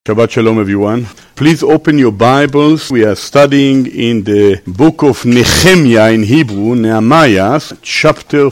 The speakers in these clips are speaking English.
Shabbat Shalom, everyone. Please open your Bibles. We are studying in the book of Nehemiah in Hebrew, Nehemiah, chapter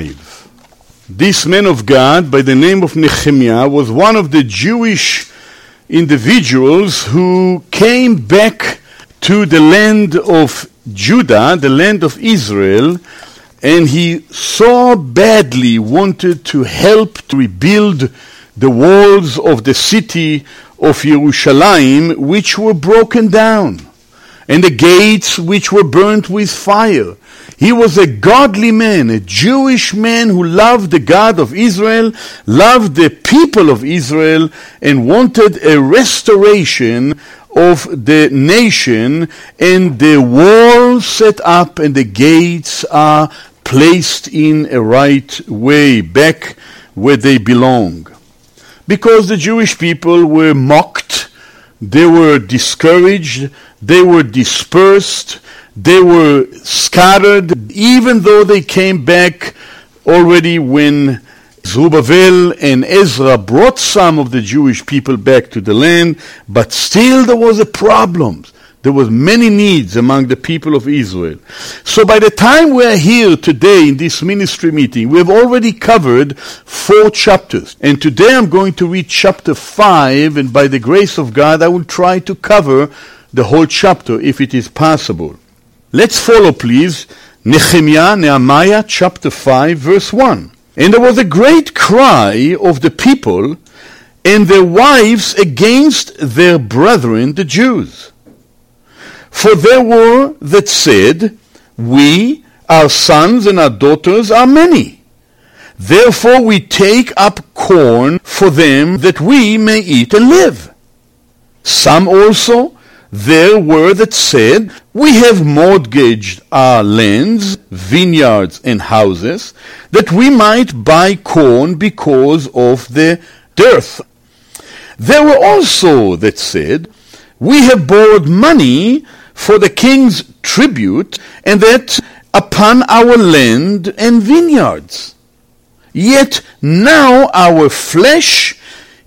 5. This man of God, by the name of Nehemiah, was one of the Jewish individuals who came back to the land of Judah, the land of Israel, and he so badly wanted to help to rebuild the walls of the city of Jerusalem, which were broken down, and the gates which were burnt with fire. He was a godly man, a Jewish man who loved the God of Israel, loved the people of Israel, and wanted a restoration of the nation, and the walls set up and the gates are placed in a right way, back where they belong. Because the Jewish people were mocked, they were discouraged, they were dispersed, they were scattered, even though they came back already when Zerubbabel and Ezra brought some of the Jewish people back to the land, but still there was a problem. There was many needs among the people of Israel. So by the time we are here today in this ministry meeting, we have already covered 4 chapters. And today I'm going to read chapter 5, and by the grace of God, I will try to cover the whole chapter if it is possible. Let's follow, please, Nehemiah chapter 5, verse 1. And there was a great cry of the people and their wives against their brethren, the Jews. For there were that said, we, our sons and our daughters are many. Therefore we take up corn for them that we may eat and live. Some also there were that said, we have mortgaged our lands, vineyards and houses, that we might buy corn because of the dearth. There were also that said, we have borrowed money for the king's tribute, and that upon our land and vineyards. Yet now our flesh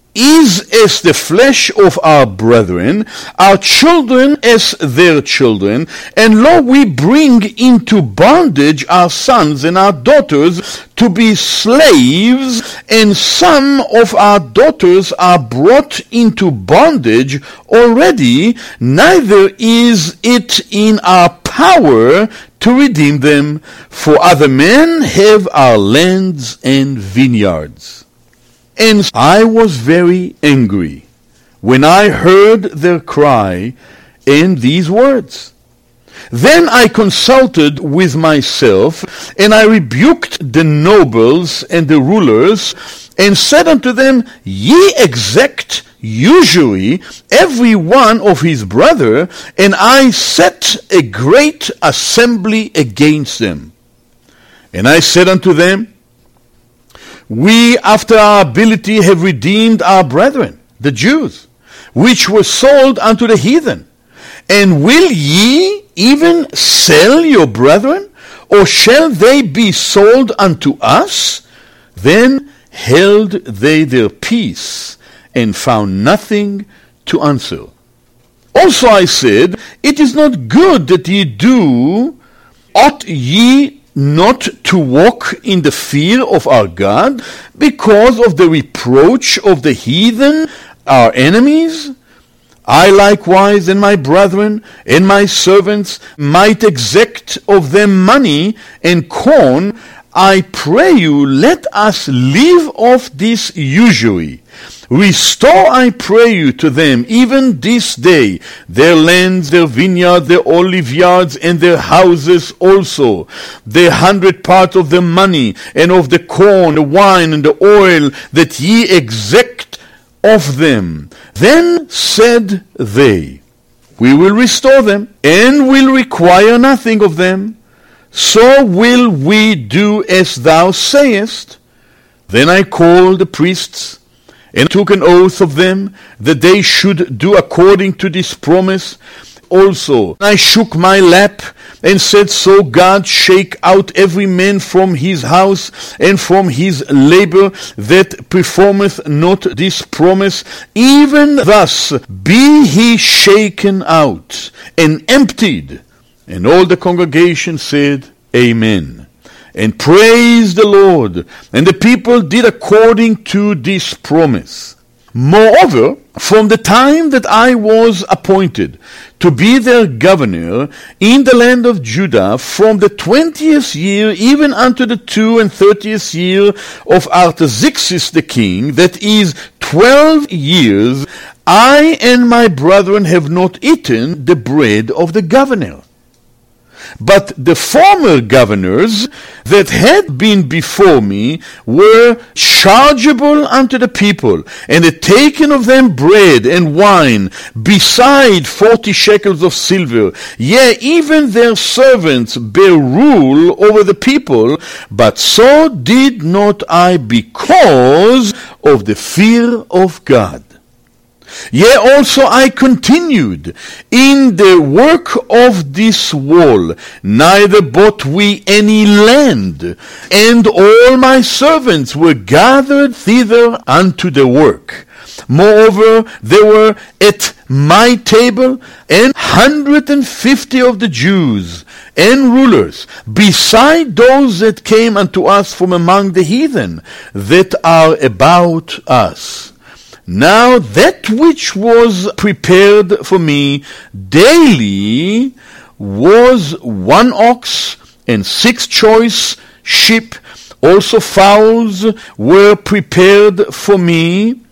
is as the flesh of our brethren, our children as their children, and lo, we bring into bondage our sons and our daughters to be slaves, and some of our daughters are brought into bondage already, neither is it in our power to redeem them, for other men have our lands and vineyards. And I was very angry when I heard their cry and these words. Then I consulted with myself, and I rebuked the nobles and the rulers, and said unto them, ye exact usury every one of his brother, and I set a great assembly against them. And I said unto them, we, after our ability, have redeemed our brethren, the Jews, which were sold unto the heathen. And will ye even sell your brethren, or shall they be sold unto us? Then held they their peace, and found nothing to answer. Also I said, it is not good that ye do. Ought ye not to walk in the fear of our God, because of the reproach of the heathen, our enemies? I likewise and my brethren and my servants might exact of them money and corn. I pray you, let us leave off this usury. Restore, I pray you, to them even this day their lands, their vineyards, their olive yards, and their houses also, the 100 part of the money, and of the corn, the wine, and the oil, that ye exact of them. Then said they, we will restore them, and will require nothing of them. So will we do as thou sayest. Then I called the priests, and took an oath of them, that they should do according to this promise, also. I shook my lap and said, so God shake out every man from his house and from his labor that performeth not this promise. Even thus be he shaken out and emptied. And all the congregation said, Amen, and praised the Lord. And the people did according to this promise. Moreover, from the time that I was appointed to be their governor in the land of Judah, from the 20th year even unto the 32nd year of Artaxerxes the king, that is 12 years, I and my brethren have not eaten the bread of the governor. But the former governors that had been before me were chargeable unto the people, and had taken of them bread and wine, beside 40 shekels of silver. Yea, even their servants bear rule over the people, but so did not I, because of the fear of God. Yea, also I continued in the work of this wall, neither bought we any land, and all my servants were gathered thither unto the work. Moreover, there were at my table 150 of the Jews and rulers, beside those that came unto us from among the heathen that are about us. Now that which was prepared for me daily was 1 ox and 6 choice sheep. Also fowls were prepared for me,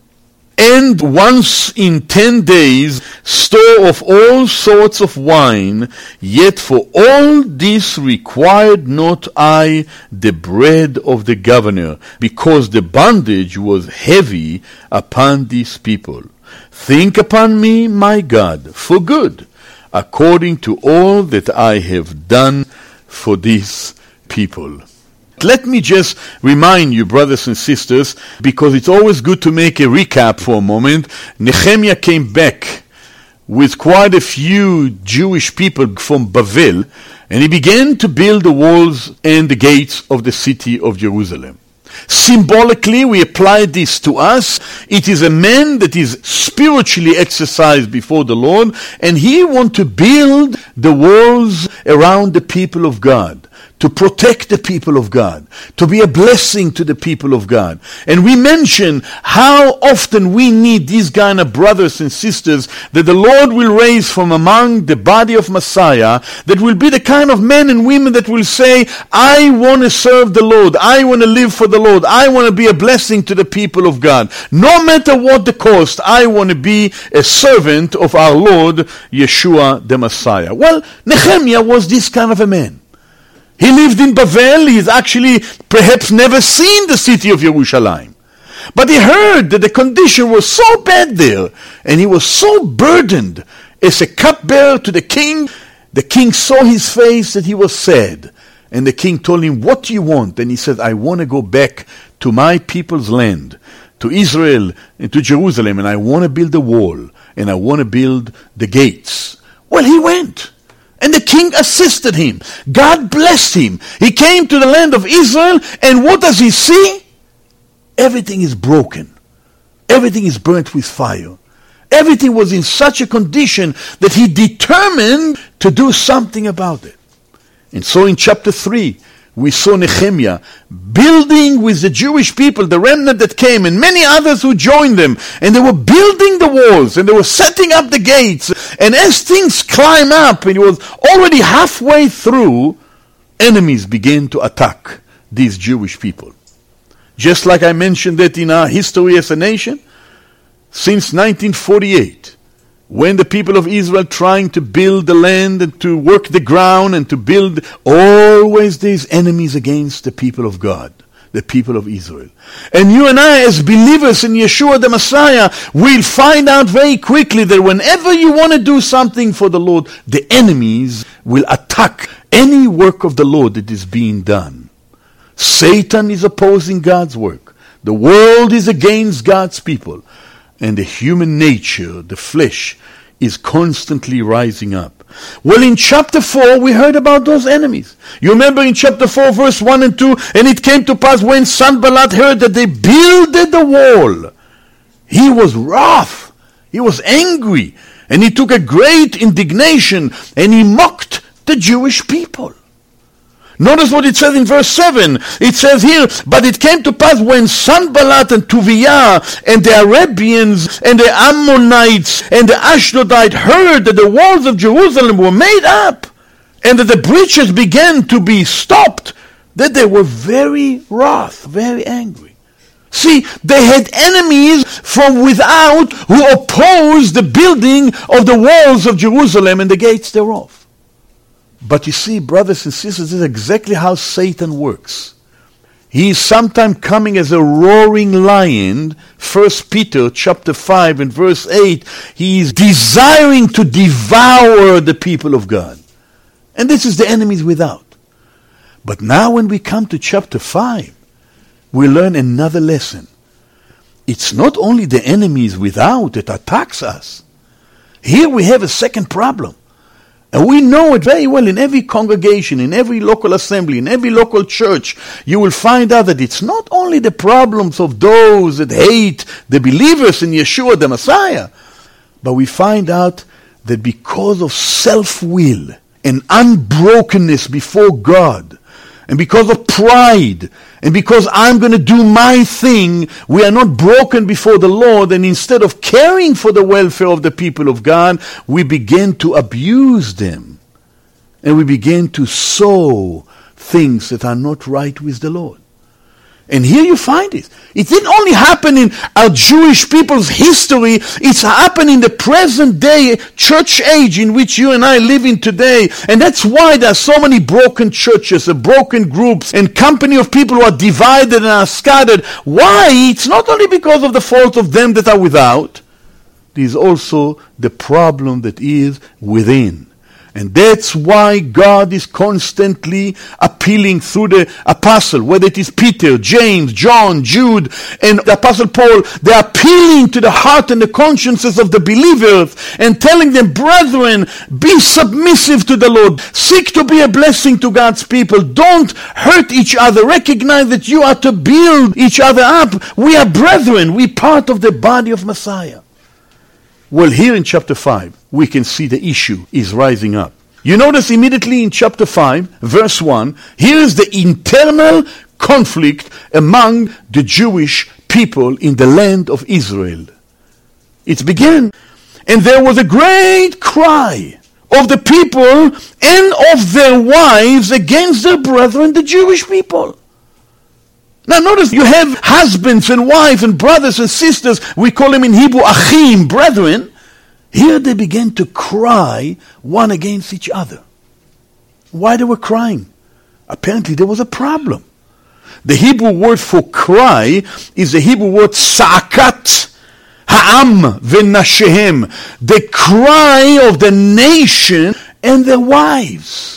and once in 10 days store of all sorts of wine. Yet for all this required not I the bread of the governor, because the bondage was heavy upon these people. Think upon me, my God, for good, according to all that I have done for these people. Let me just remind you, brothers and sisters, because it's always good to make a recap for a moment. Nehemiah came back with quite a few Jewish people from Bavel, and he began to build the walls and the gates of the city of Jerusalem. Symbolically, we apply this to us. It is a man that is spiritually exercised before the Lord, and he wants to build the walls around the people of God, to protect the people of God, to be a blessing to the people of God. And we mention how often we need these kind of brothers and sisters that the Lord will raise from among the body of Messiah, that will be the kind of men and women that will say, I want to serve the Lord, I want to live for the Lord, I want to be a blessing to the people of God. No matter what the cost, I want to be a servant of our Lord, Yeshua the Messiah. Well, Nehemiah was this kind of a man. He lived in Bavel. He's actually perhaps never seen the city of Jerusalem. But he heard that the condition was so bad there, and he was so burdened as a cupbearer to the king. The king saw his face that he was sad. And the king told him, what do you want? And he said, I want to go back to my people's land, to Israel and to Jerusalem, and I want to build a wall, and I want to build the gates. Well, he went. And the king assisted him. God blessed him. He came to the land of Israel, and what does he see? Everything is broken. Everything is burnt with fire. Everything was in such a condition that he determined to do something about it. And so in chapter 3, we saw Nehemiah building with the Jewish people, the remnant that came, and many others who joined them. And they were building the walls, and they were setting up the gates. And as things climb up, and it was already halfway through, enemies began to attack these Jewish people. Just like I mentioned that in our history as a nation, since 1948, when the people of Israel trying to build the land and to work the ground and to build, always there's enemies against the people of God, the people of Israel. And you and I, as believers in Yeshua the Messiah, will find out very quickly that whenever you want to do something for the Lord, the enemies will attack any work of the Lord that is being done. Satan is opposing God's work. The world is against God's people. And the human nature, the flesh, is constantly rising up. Well, in chapter 4, we heard about those enemies. You remember in chapter 4, verse 1 and 2, and it came to pass when Sanballat heard that they builded the wall, he was wroth, he was angry, and he took a great indignation, and he mocked the Jewish people. Notice what it says in verse 7. It says here, but it came to pass when Sanballat and Tobiah and the Arabians and the Ammonites and the Ashdodites heard that the walls of Jerusalem were made up and that the breaches began to be stopped, that they were very wroth, very angry. See, they had enemies from without who opposed the building of the walls of Jerusalem and the gates thereof. But you see, brothers and sisters, this is exactly how Satan works. He is sometimes coming as a roaring lion. 1 Peter chapter 5 and verse 8. He is desiring to devour the people of God. And this is the enemies without. But now when we come to chapter 5, we learn another lesson. It's not only the enemies without that attacks us. Here we have a second problem. And we know it very well in every congregation, in every local assembly, in every local church. You will find out that it's not only the problems of those that hate the believers in Yeshua the Messiah, but we find out that because of self-will and unbrokenness before God, and because of pride, and because I'm going to do my thing, we are not broken before the Lord, and instead of caring for the welfare of the people of God, we begin to abuse them. And we begin to sow things that are not right with the Lord. And here you find it. It didn't only happen in our Jewish people's history, it's happened in the present day church age in which you and I live in today. And that's why there are so many broken churches, broken groups, and company of people who are divided and are scattered. Why? It's not only because of the fault of them that are without. There is also the problem that is within. And that's why God is constantly appealing through the apostle, whether it is Peter, James, John, Jude, and the apostle Paul. They're appealing to the heart and the consciences of the believers and telling them, brethren, be submissive to the Lord. Seek to be a blessing to God's people. Don't hurt each other. Recognize that you are to build each other up. We are brethren. We're part of the body of Messiah. Well, here in chapter 5, we can see the issue is rising up. You notice immediately in chapter 5, verse 1, here is the internal conflict among the Jewish people in the land of Israel. It began, and there was a great cry of the people and of their wives against their brethren, the Jewish people. Now notice you have husbands and wives and brothers and sisters. We call them in Hebrew achim, brethren. Here they began to cry one against each other. Why they were crying? Apparently there was a problem. The Hebrew word for cry is the Hebrew word sa'akat ha'am v'nashehem. The cry of the nation and their wives.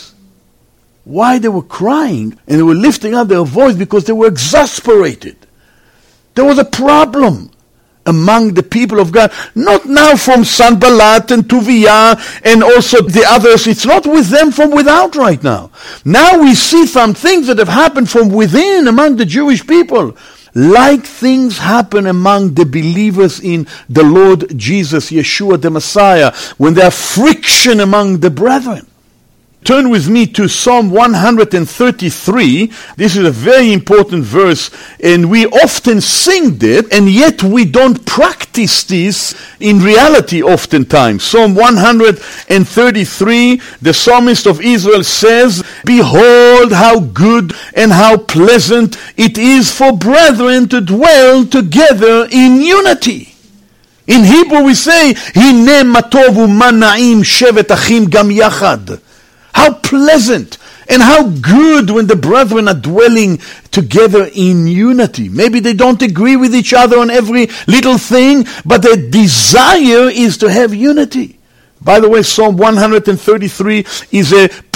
Why they were crying and they were lifting up their voice? Because they were exasperated. There was a problem among the people of God. Not now from Sanballat and Tobiah and also the others. It's not with them from without right now. Now we see some things that have happened from within among the Jewish people. Like things happen among the believers in the Lord Jesus, Yeshua the Messiah, when there are friction among the brethren. Turn with me to Psalm 133. This is a very important verse, and we often sing it, and yet we don't practice this in reality oftentimes. Psalm 133, the psalmist of Israel says, behold how good and how pleasant it is for brethren to dwell together in unity. In Hebrew we say, Hine matov u'ma na'im shevet achim gam yachad. How pleasant and how good when the brethren are dwelling together in unity. Maybe they don't agree with each other on every little thing, but their desire is to have unity. By the way, Psalm 133 is a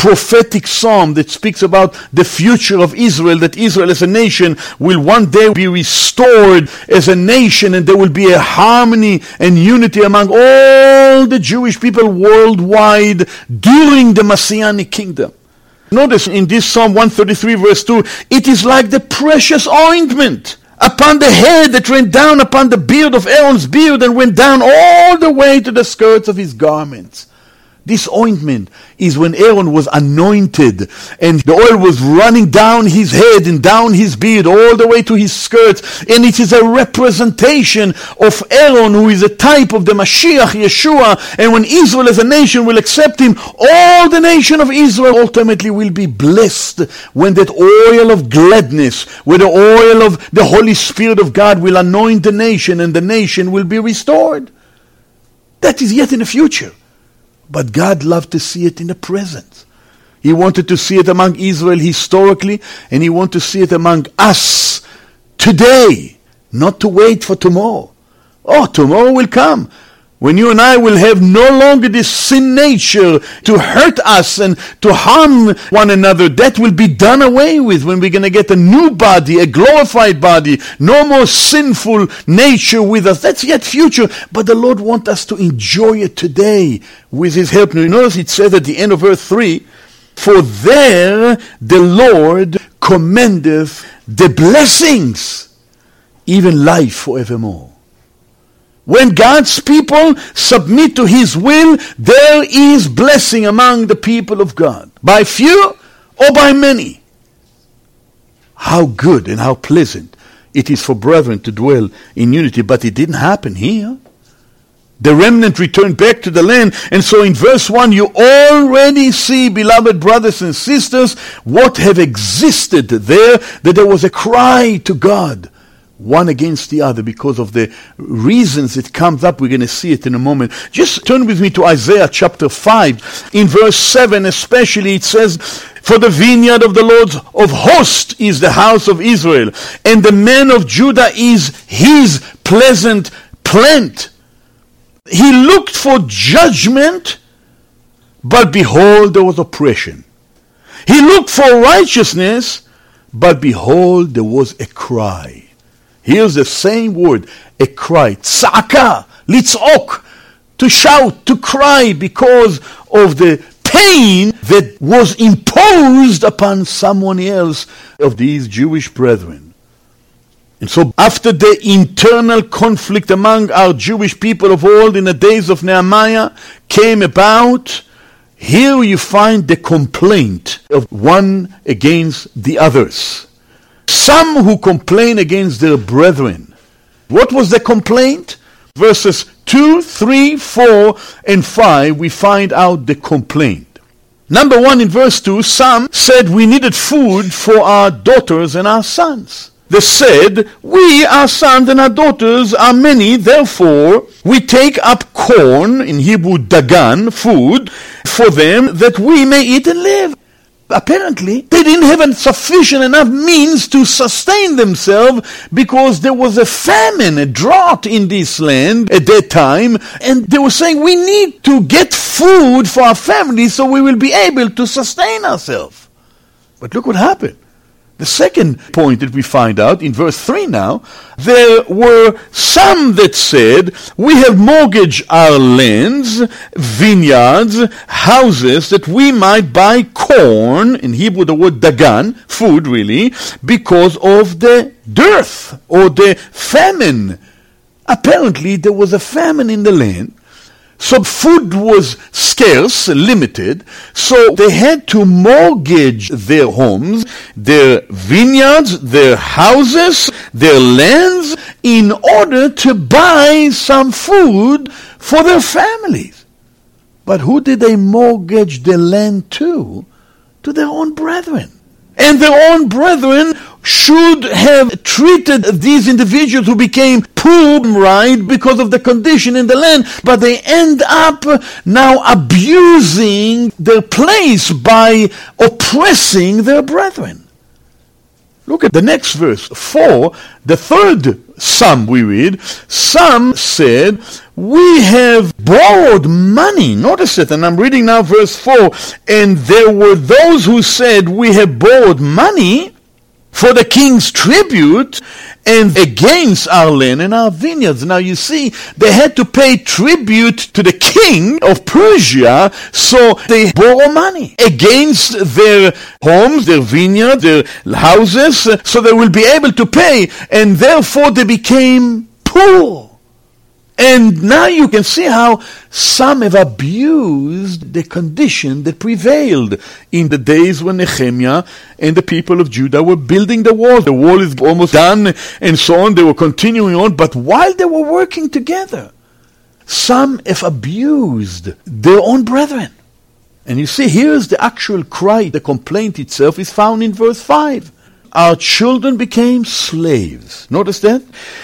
prophetic psalm that speaks about the future of Israel, that Israel as a nation will one day be restored as a nation, and there will be a harmony and unity among all the Jewish people worldwide during the Messianic kingdom. Notice in this Psalm 133 verse 2, it is like the precious ointment upon the head that ran down upon the beard of Aaron's beard and went down all the way to the skirts of his garments. This ointment is when Aaron was anointed and the oil was running down his head and down his beard all the way to his skirts. And it is a representation of Aaron, who is a type of the Mashiach, Yeshua. And when Israel as a nation will accept him, all the nation of Israel ultimately will be blessed when that oil of gladness, where the oil of the Holy Spirit of God will anoint the nation, and the nation will be restored. That is yet in the future. But God loved to see it in the present. He wanted to see it among Israel historically, and He wanted to see it among us today, not to wait for tomorrow. Oh, tomorrow will come, when you and I will have no longer this sin nature to hurt us and to harm one another. That will be done away with when we're going to get a new body, a glorified body, no more sinful nature with us. That's yet future, but the Lord wants us to enjoy it today with His help. Now, you notice it says at the end of verse 3, for there the Lord commendeth the blessings, even life forevermore. When God's people submit to His will, there is blessing among the people of God. By few or by many. How good and how pleasant it is for brethren to dwell in unity. But it didn't happen here. The remnant returned back to the land. And so in verse 1, you already see, beloved brothers and sisters, what have existed there, that there was a cry to God, one against the other, because of the reasons it comes up. We're going to see it in a moment. Just turn with me to Isaiah chapter 5. In verse 7 especially, it says, for the vineyard of the Lord of hosts is the house of Israel, and the man of Judah is his pleasant plant. He looked for judgment, but behold, there was oppression. He looked for righteousness, but behold, there was a cry. Here's the same word, a cry. Tzaka, litzok, to shout, to cry, because of the pain that was imposed upon someone else of these Jewish brethren. And so after the internal conflict among our Jewish people of old in the days of Nehemiah came about, here you find the complaint of one against the others. Some who complain against their brethren. What was the complaint? Verses 2, 3, 4, and 5, we find out the complaint. Number 1, in verse 2, some said we needed food for our daughters and our sons. They said, we, our sons and our daughters, are many, therefore we take up corn, in Hebrew dagan, food, for them, that we may eat and live. Apparently, they didn't have sufficient enough means to sustain themselves, because there was a famine, a drought in this land at that time, and they were saying, we need to get food for our family so we will be able to sustain ourselves. But look what happened. The second point that we find out in verse 3 now, there were some that said, we have mortgaged our lands, vineyards, houses, that we might buy corn, in Hebrew the word dagan, food really, because of the dearth or the famine. Apparently there was a famine in the land. So food was scarce, limited, so they had to mortgage their homes, their vineyards, their houses, their lands, in order to buy some food for their families. But who did they mortgage the land to? To their own brethren. And their own brethren should have treated these individuals who became poor right because of the condition in the land, but they end up now abusing their place by oppressing their brethren. Look at the next verse, 4, the third some, we read, some said, we have borrowed money. Notice it, and I'm reading now verse 4. And there were those who said, we have borrowed money for the king's tribute and against our land and our vineyards. Now you see, they had to pay tribute to the king of Persia, so they borrow money against their homes, their vineyards, their houses, so they will be able to pay, and therefore they became poor. And now you can see how some have abused the condition that prevailed in the days when Nehemiah and the people of Judah were building the wall. The wall is almost done and so on. They were continuing on. But while they were working together, some have abused their own brethren. And you see, here's the actual cry. The complaint itself is found in verse 5. Our children became slaves. Notice that?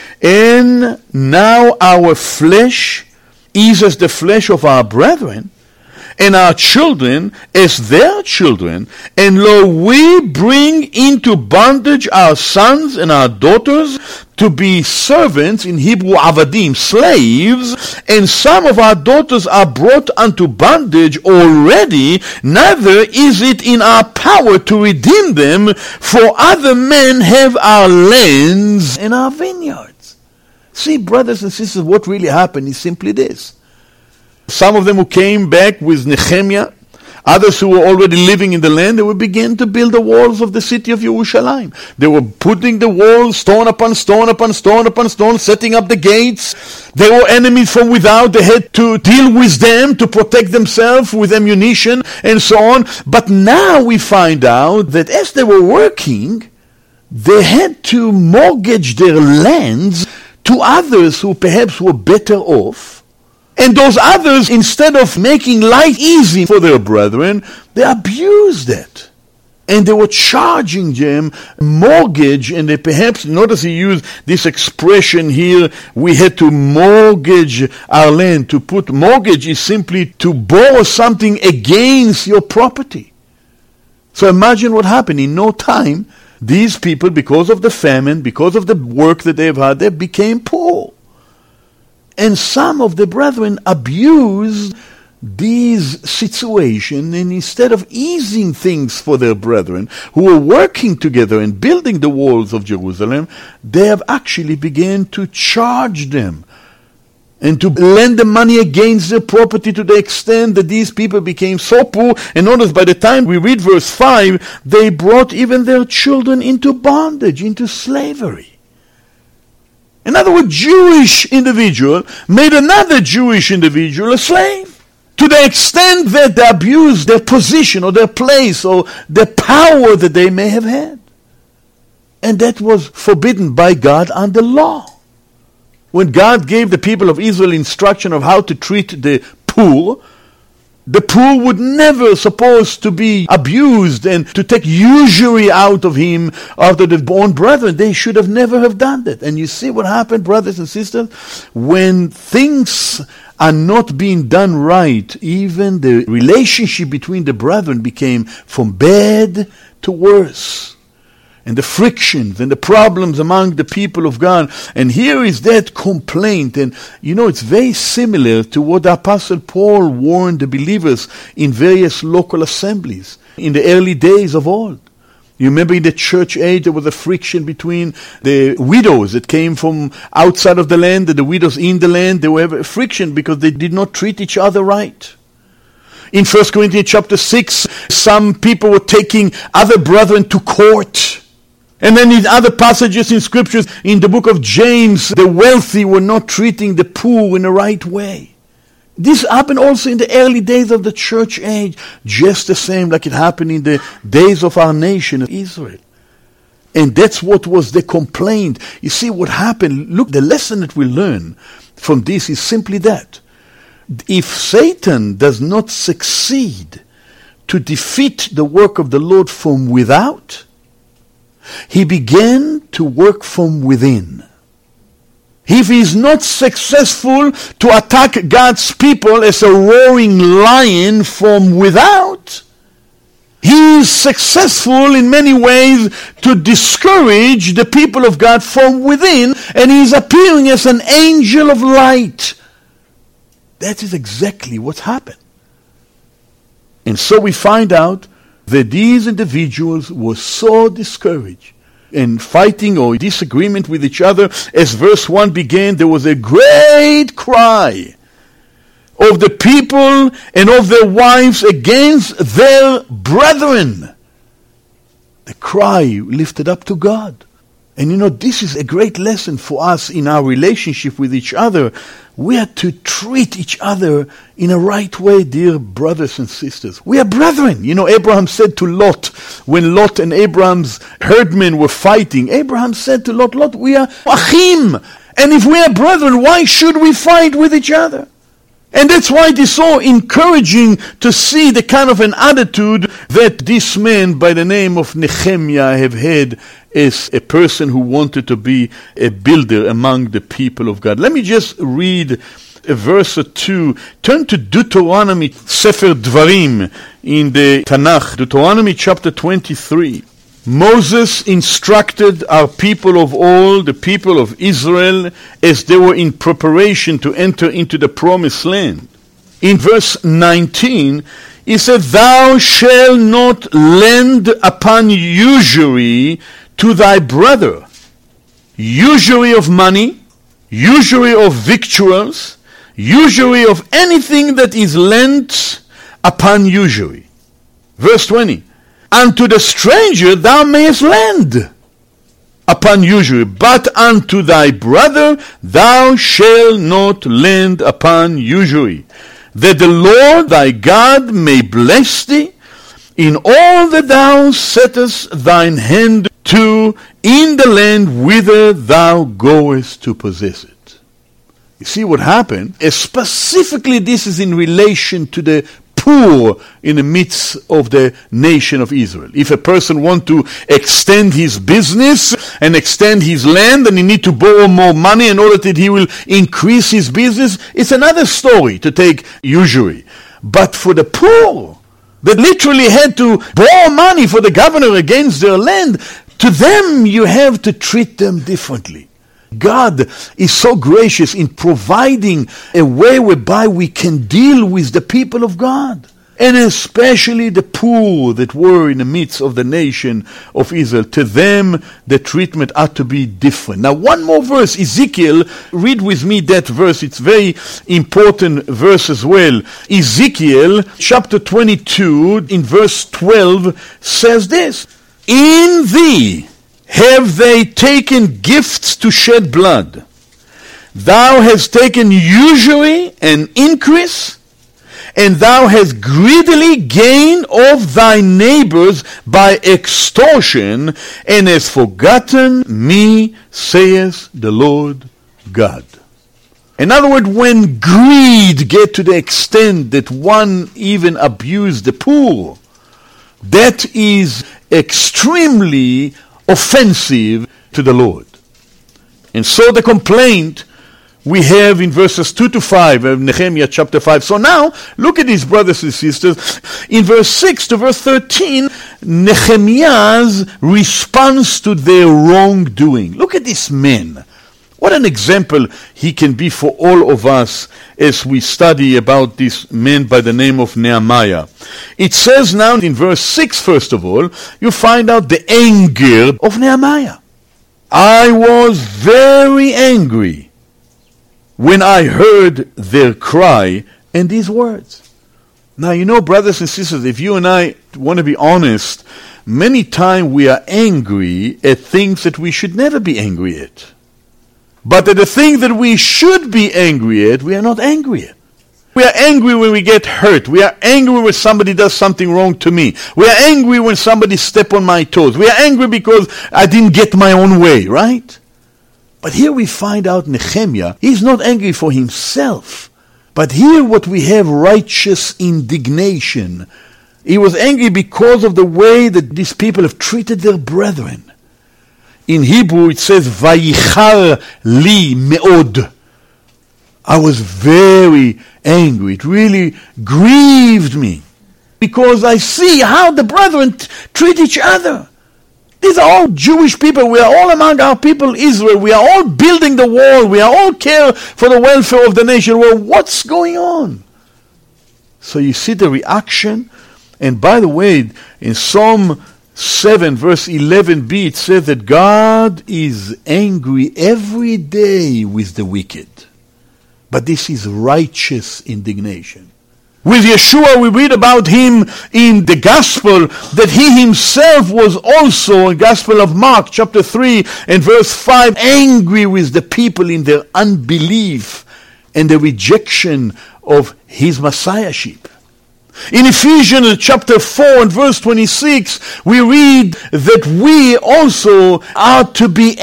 And now our flesh is as the flesh of our brethren, and our children as their children. And lo, we bring into bondage our sons and our daughters to be servants, in Hebrew avadim, slaves, and some of our daughters are brought unto bondage already, neither is it in our power to redeem them, for other men have our lands and our vineyards. See, brothers and sisters, what really happened is simply this. Some of them who came back with Nehemiah, others who were already living in the land, they would begin to build the walls of the city of Jerusalem. They were putting the walls stone upon stone upon stone upon stone, setting up the gates. They were enemies from without. They had to deal with them to protect themselves with ammunition and so on. But now we find out that as they were working, they had to mortgage their lands to others who perhaps were better off. And those others, instead of making life easy for their brethren, they abused it. And they were charging them mortgage, and they perhaps, notice he used this expression here, we had to mortgage our land. To put mortgage is simply to borrow something against your property. So imagine what happened. In no time, these people, because of the famine, because of the work that they've had, they became poor. And some of the brethren abused these situations, and instead of easing things for their brethren who were working together and building the walls of Jerusalem, they have actually begun to charge them and to lend them money against their property, to the extent that these people became so poor. And notice, by the time we read verse 5, they brought even their children into bondage, into slavery. In other words, Jewish individual made another Jewish individual a slave, to the extent that they abused their position or their place or the power that they may have had. And that was forbidden by God under law. When God gave the people of Israel instruction of how to treat the poor would never supposed to be abused and to take usury out of him, out of the born brethren. They should have never have done that. And you see what happened, brothers and sisters? When things are not being done right, even the relationship between the brethren became from bad to worse. And the frictions and the problems among the people of God. And here is that complaint. And you know, it's very similar to what the Apostle Paul warned the believers in various local assemblies in the early days of old. You remember in the church age there was a friction between the widows that came from outside of the land and the widows in the land. There were a friction because they did not treat each other right. In 1 Corinthians chapter 6, some people were taking other brethren to court. And then in other passages in scriptures, in the book of James, the wealthy were not treating the poor in the right way. This happened also in the early days of the church age, just the same like it happened in the days of our nation, Israel. And that's what was the complaint. You see what happened? Look, the lesson that we learn from this is simply that. If Satan does not succeed to defeat the work of the Lord from without, he began to work from within. If he is not successful to attack God's people as a roaring lion from without, He is successful in many ways to discourage the people of God from within, and he is appearing as an angel of light. That is exactly what's happened. And so we find out that these individuals were so discouraged and fighting or disagreement with each other. As verse 1 began, there was a great cry of the people and of their wives against their brethren. The cry lifted up to God. And this is a great lesson for us in our relationship with each other. We are to treat each other in a right way, dear brothers and sisters. We are brethren. Abraham said to Lot, when Lot and Abraham's herdmen were fighting, Abraham said to Lot, Lot, we are achim. And if we are brethren, why should we fight with each other? And that's why it is so encouraging to see the kind of an attitude that this man by the name of Nehemiah have had as a person who wanted to be a builder among the people of God. Let me just read a verse or two. Turn to Deuteronomy, Sefer Dvarim in the Tanakh, Deuteronomy chapter 23. Moses instructed our people of all, the people of Israel, as they were in preparation to enter into the promised land. In verse 19, he said, "Thou shalt not lend upon usury to thy brother." Usury of money, usury of victuals, usury of anything that is lent upon usury. Verse 20, "Unto the stranger thou mayest lend upon usury, but unto thy brother thou shalt not lend upon usury, that the Lord thy God may bless thee in all that thou settest thine hand to in the land whither thou goest to possess it." You see what happened? Specifically, this is in relation to the poor in the midst of the nation of Israel. If a person wants to extend his business and extend his land, and he need to borrow more money in order that he will increase his business, it's another story to take usury. But for the poor, that literally had to borrow money for the governor against their land, to them you have to treat them differently. God is so gracious in providing a way whereby we can deal with the people of God, and especially the poor that were in the midst of the nation of Israel. To them, the treatment ought to be different. Now, one more verse, Ezekiel, read with me that verse. It's very important verse as well. Ezekiel, chapter 22, in verse 12, says this, "In thee have they taken gifts to shed blood. Thou hast taken usury and increase, and thou hast greedily gained of thy neighbors by extortion, and hast forgotten me, saith the Lord God." In other words, when greed gets to the extent that one even abused the poor, that is extremely offensive to the Lord. And so the complaint we have in verses 2 to 5 of Nehemiah chapter 5. So now, look at these brothers and sisters. In verse 6 to verse 13, Nehemiah's response to their wrongdoing. Look at this man. What an example he can be for all of us as we study about this man by the name of Nehemiah. It says now in verse 6, first of all, you find out the anger of Nehemiah. "I was very angry when I heard their cry and these words." Now, brothers and sisters, if you and I want to be honest, many times we are angry at things that we should never be angry at. But at the thing that we should be angry at, we are not angry at. We are angry when we get hurt. We are angry when somebody does something wrong to me. We are angry when somebody steps on my toes. We are angry because I didn't get my own way, right? But here we find out Nehemiah, he's not angry for himself. But here what we have, righteous indignation. He was angry because of the way that these people have treated their brethren. In Hebrew it says, "Vayichar li meod." I was very angry. It really grieved me. because I see how the brethren treat each other. These are all Jewish people. We are all among our people, Israel. We are all building the wall. We are all care for the welfare of the nation. Well, what's going on? So you see the reaction. And by the way, in Psalm 7 verse 11b, it says that God is angry every day with the wicked. But this is righteous indignation. With Yeshua, we read about him in the Gospel that he himself was also, in Gospel of Mark, chapter 3 and verse 5, angry with the people in their unbelief and the rejection of his Messiahship. In Ephesians chapter 4 and verse 26, we read that we also are to be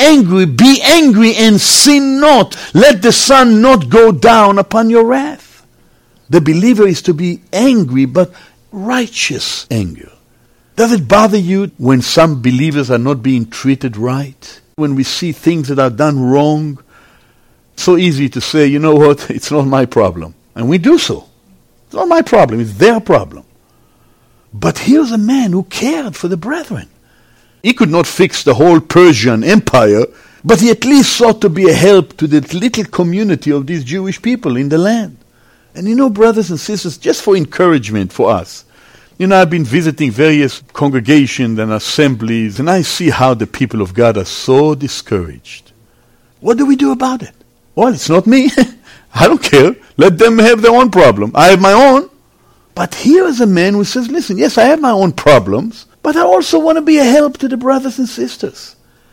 angry and sin not. Let the sun not go down upon your wrath. The believer is to be angry, but righteous anger. Does it bother you when some believers are not being treated right? When we see things that are done wrong? So easy to say, you know what, it's not my problem. And we do so. It's not my problem, it's their problem. But here's a man who cared for the brethren. He could not fix the whole Persian Empire, but he at least sought to be a help to the little community of these Jewish people in the land. And you know, brothers and sisters, just for encouragement for us, you know, I've been visiting various congregations and assemblies, and I see how the people of God are so discouraged. What do we do about it? Well, it's not me. I don't care. Let them have their own problem. I have my own. But here is a man who says, listen, yes, I have my own problems, but I also want to be a help to the brothers and sisters.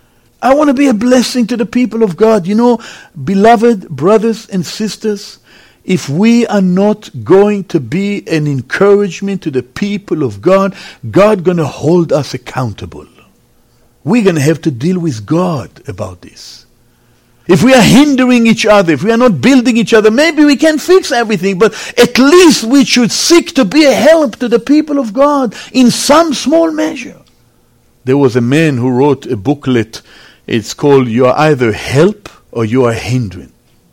I want to be a blessing to the people of God. You know, beloved brothers and sisters, if we are not going to be an encouragement to the people of God, God going to hold us accountable. We're going to have to deal with God about this. If we are hindering each other, if we are not building each other, maybe we can't fix everything, but at least we should seek to be a help to the people of God in some small measure. There was a man who wrote a booklet. It's called, You Are Either Help or You Are Hindrance.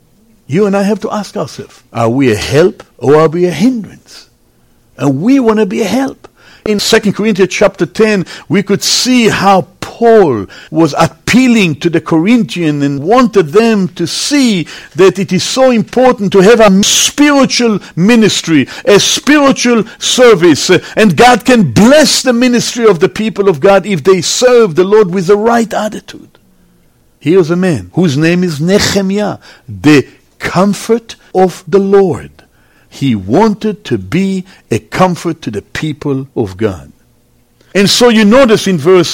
You and I have to ask ourselves, are we a help or are we a hindrance? And we want to be a help. In 2 Corinthians chapter 10, we could see how Paul was appealing to the Corinthians and wanted them to see that it is so important to have a spiritual ministry, a spiritual service, and God can bless the ministry of the people of God if they serve the Lord with the right attitude. Here's a man whose name is Nehemiah, the comfort of the Lord. He wanted to be a comfort to the people of God. And so you notice in verse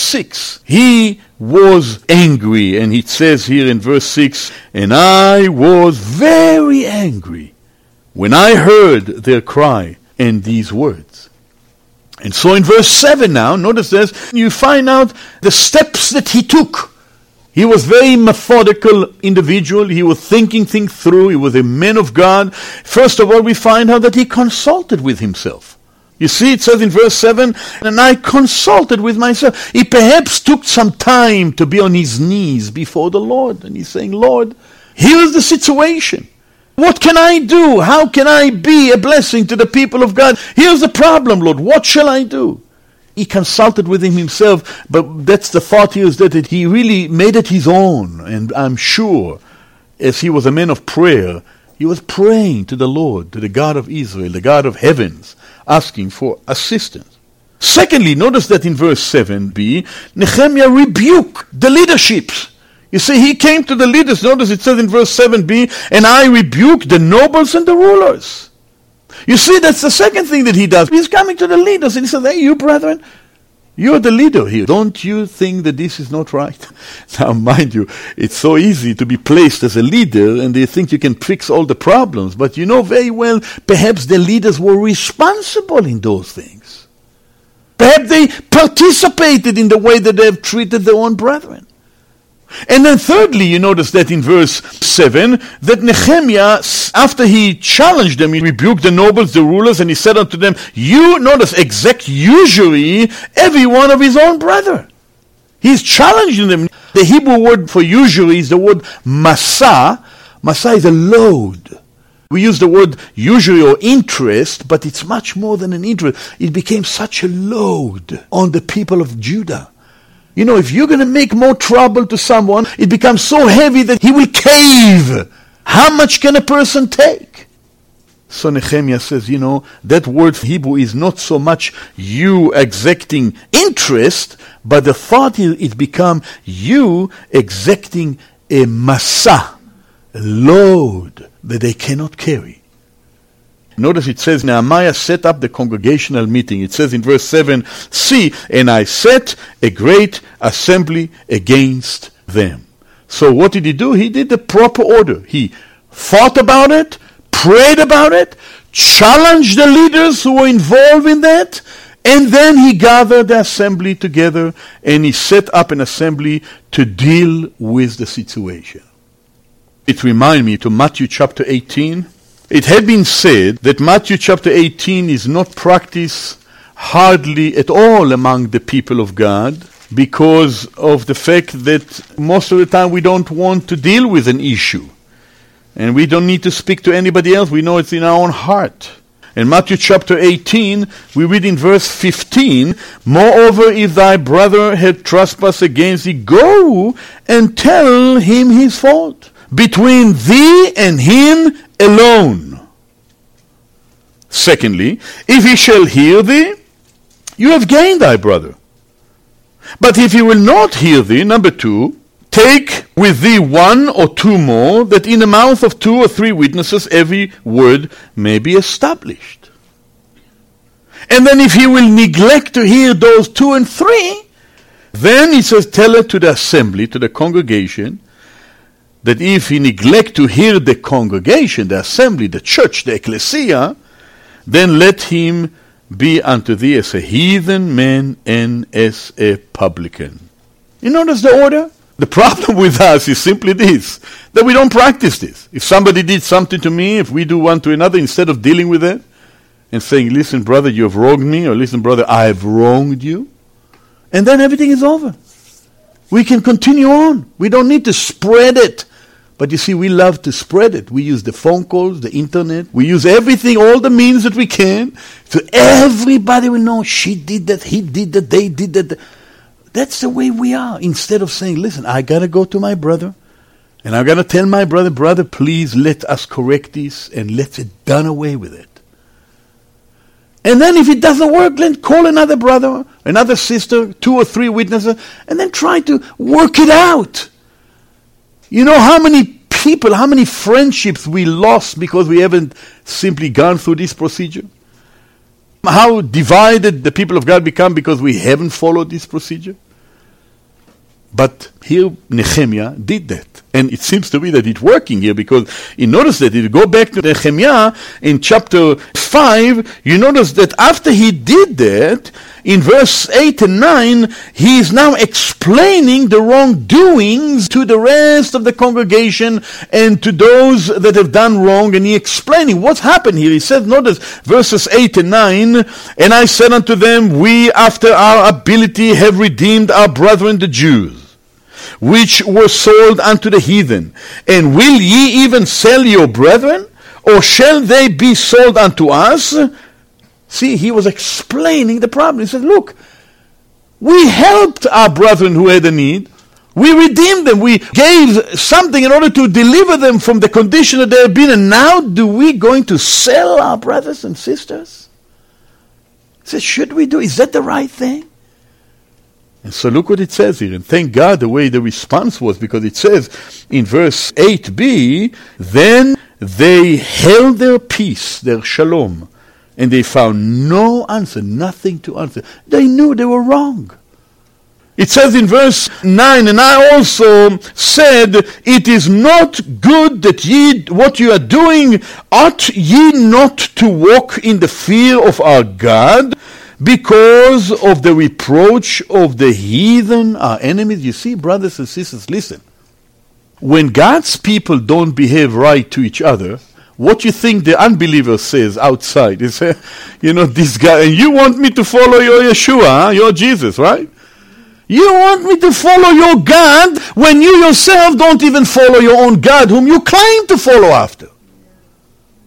6, he was angry. And it says here in verse 6, and I was very angry when I heard their cry and these words. And so in verse 7 now, notice this, you find out the steps that he took. He was a very methodical individual. He was thinking things through. He was a man of God. First of all, we find out that he consulted with himself. You see, it says in verse 7, and I consulted with myself. He perhaps took some time to be on his knees before the Lord. And he's saying, Lord, here's the situation. What can I do? How can I be a blessing to the people of God? Here's the problem, Lord. What shall I do? He consulted with himself, but that's the thought here is that he really made it his own. And I'm sure, as he was a man of prayer, he was praying to the Lord, to the God of Israel, the God of heavens, asking for assistance. Secondly, notice that in verse 7b, Nehemiah rebuked the leaderships. You see, he came to the leaders. Notice it says in verse 7b, and I rebuked the nobles and the rulers. You see, that's the second thing that he does. He's coming to the leaders and he says, hey, you brethren, you're the leader here. Don't you think that this is not right? Now, mind you, it's so easy to be placed as a leader and they think you can fix all the problems. But you know very well, perhaps the leaders were responsible in those things. Perhaps they participated in the way that they have treated their own brethren. And then thirdly, you notice that in verse 7, that Nehemiah, after he challenged them, he rebuked the nobles, the rulers, and he said unto them, you, notice, exact usury every one of his own brother. He's challenging them. The Hebrew word for usury is the word masa. Masa is a load. We use the word usury or interest, but it's much more than an interest. It became such a load on the people of Judah. You know, if you're going to make more trouble to someone, it becomes so heavy that he will cave. How much can a person take? So Nehemiah says, you know, that word Hebrew is not so much you exacting interest, but the thought is it become you exacting a masa, a load that they cannot carry. Notice it says, Nehemiah set up the congregational meeting. It says in verse 7, see, and I set a great assembly against them. So what did he do? He did the proper order. He thought about it, prayed about it, challenged the leaders who were involved in that, and then he gathered the assembly together and he set up an assembly to deal with the situation. It reminds me to Matthew chapter 18. It had been said that Matthew chapter 18 is not practiced hardly at all among the people of God because of the fact that most of the time we don't want to deal with an issue. And we don't need to speak to anybody else. We know it's in our own heart. In Matthew chapter 18, we read in verse 15, moreover, if thy brother had trespassed against thee, go and tell him his fault between thee and him alone. Secondly, if he shall hear thee, you have gained thy brother. But if he will not hear thee, number 2, take with thee 1 or 2 more, that in the mouth of 2 or 3 witnesses every word may be established. And then if he will neglect to hear those 2 and 3, then he says, tell it to the assembly, to the congregation, that if he neglect to hear the congregation, the assembly, the church, the ecclesia, then let him be unto thee as a heathen man and as a publican. You notice the order? The problem with us is simply this, that we don't practice this. If somebody did something to me, if we do one to another, instead of dealing with it and saying, listen, brother, you have wronged me, or listen, brother, I have wronged you, and then everything is over. We can continue on. We don't need to spread it. But you see, we love to spread it. We use the phone calls, the internet. We use everything, all the means that we can. So everybody will know, she did that, he did that, they did that. That's the way we are. Instead of saying, listen, I got to go to my brother, and I got to tell my brother, brother, please let us correct this, and let's get done away with it. And then if it doesn't work, then call another brother, another sister, 2 or 3 witnesses, and then try to work it out. You know how many people, how many friendships we lost because we haven't simply gone through this procedure? How divided the people of God become because we haven't followed this procedure? But here Nehemiah did that. And it seems to be that it's working here, because you notice that if you go back to Nehemiah in chapter 5, you notice that after he did that, in verse 8 and 9, he is now explaining the wrongdoings to the rest of the congregation and to those that have done wrong, and he explaining what's happened here. He says, notice verses 8 and 9, and I said unto them, we after our ability have redeemed our brethren the Jews, which were sold unto the heathen. And will ye even sell your brethren? Or shall they be sold unto us? See, he was explaining the problem. He said, look, we helped our brethren who had a need. We redeemed them. We gave something in order to deliver them from the condition that they have been. And now do we going to sell our brothers and sisters? He said, should we do? Is that the right thing? And so look what it says here. And thank God the way the response was, because it says in verse 8b, then they held their peace, their shalom, and they found no answer, nothing to answer. They knew they were wrong. It says in verse 9, and I also said, it is not good that ye, what you are doing, ought ye not to walk in the fear of our God, because of the reproach of the heathen, our enemies. You see, brothers and sisters, listen. When God's people don't behave right to each other, what you think the unbeliever says outside is, you know, this guy, and you want me to follow your Yeshua, huh? Your Jesus, right? You want me to follow your God when you yourself don't even follow your own God, whom you claim to follow after.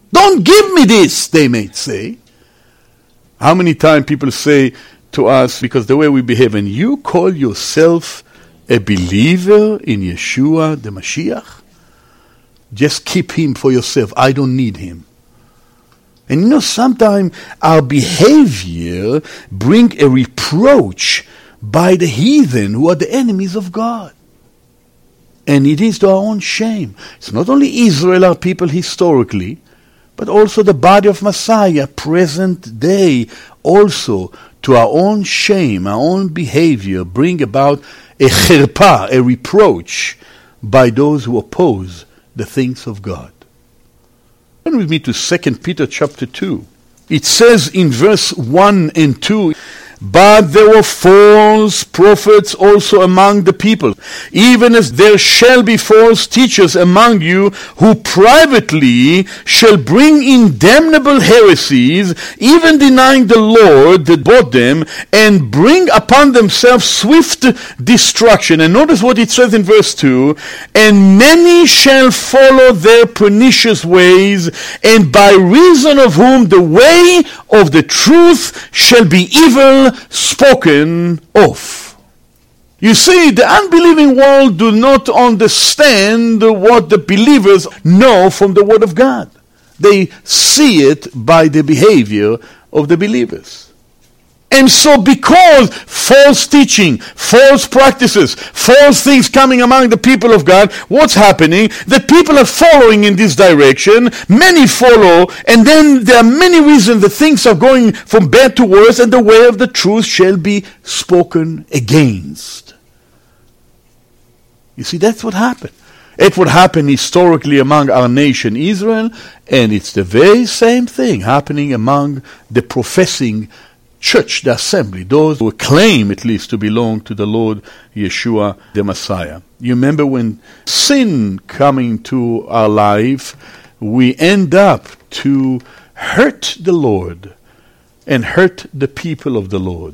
Don't give me this, they may say. How many times people say to us, because the way we behave, and you call yourself a believer in Yeshua, the Mashiach? Just keep him for yourself. I don't need him. And sometimes our behavior bring a reproach by the heathen who are the enemies of God. And it is to our own shame. It's not only Israel, our people historically, but also the body of Messiah, present day, also to our own shame, our own behavior, bring about a cherpa, a reproach, by those who oppose the things of God. Turn with me to 2 Peter chapter 2. It says in verse 1 and 2, but there were false prophets also among the people, even as there shall be false teachers among you, who privately shall bring in damnable heresies, even denying the Lord that bought them, and bring upon themselves swift destruction. And notice what it says in verse 2, and many shall follow their pernicious ways, and by reason of whom the way of the truth shall be evil spoken of. You see, the unbelieving world do not understand what the believers know from the Word of God. They see it by the behavior of the believers. And so because false teaching, false practices, false things coming among the people of God, what's happening? The people are following in this direction. Many follow, and then there are many reasons that things are going from bad to worse, and the way of the truth shall be spoken against. You see, that's what happened. It would happen historically among our nation Israel, and it's the very same thing happening among the professing church, the assembly, those who claim at least to belong to the Lord Yeshua, the Messiah. You remember when sin coming to our life, we end up to hurt the Lord and hurt the people of the Lord.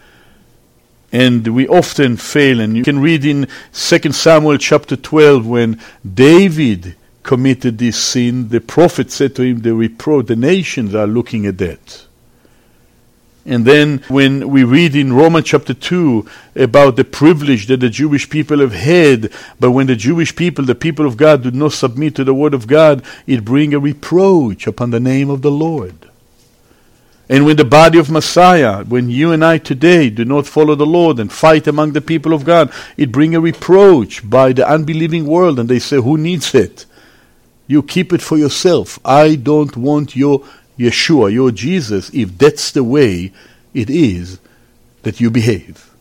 And we often fail, and you can read in 2 Samuel chapter 12 when David committed this sin, the prophet said to him, the nations are looking at that. And then when we read in Romans chapter 2 about the privilege that the Jewish people have had, but when the Jewish people, the people of God, do not submit to the word of God, it brings a reproach upon the name of the Lord. And when the body of Messiah, when you and I today do not follow the Lord and fight among the people of God, it brings a reproach by the unbelieving world, and they say, who needs it? You keep it for yourself. I don't want your Yeshua, your Jesus, if that's the way it is that you behave.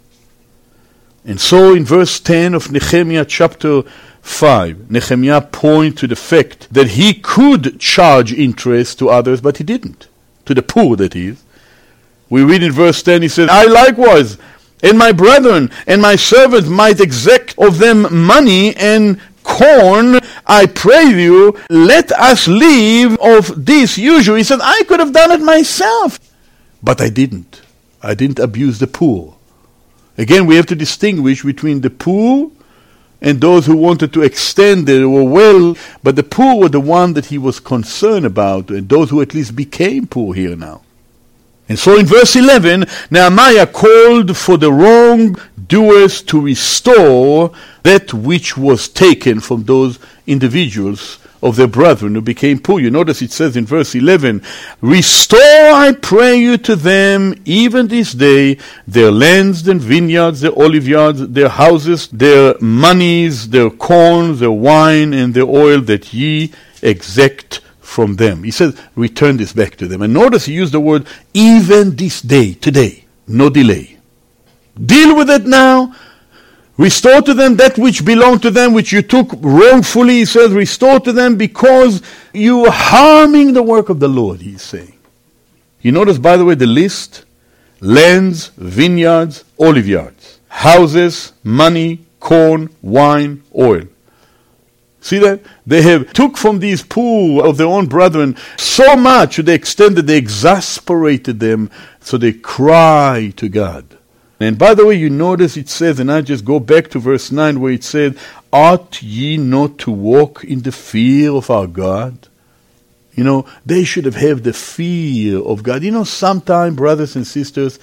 And so in verse 10 of Nehemiah chapter 5, Nehemiah points to the fact that he could charge interest to others, but he didn't. To the poor, that is. We read in verse 10, he says, I likewise, and my brethren, and my servants might exact of them money and corn, I pray you, let us leave of this usury. He said, I could have done it myself, but I didn't. I didn't abuse the poor. Again, we have to distinguish between the poor and those who wanted to extend it, were well, but the poor were the one that he was concerned about, and those who at least became poor here now. And so in verse 11, Nehemiah called for the wrongdoers to restore that which was taken from those individuals of their brethren who became poor. You notice it says in verse 11, restore, I pray you, to them even this day their lands and vineyards, their olive yards, their houses, their monies, their corn, their wine, and their oil that ye exact from them. He says, return this back to them. And notice he used the word even this day, today, no delay. Deal with it now. Restore to them that which belonged to them, which you took wrongfully. He says, restore to them because you are harming the work of the Lord, he's saying. You notice, by the way, the list: lands, vineyards, olive yards, houses, money, corn, wine, oil. See that? They have took from these poor of their own brethren so much to the extent that they exasperated them, so they cry to God. And by the way, you notice it says, and I just go back to verse 9 where it said, ought ye not to walk in the fear of our God? They should have the fear of God. Sometimes, brothers and sisters,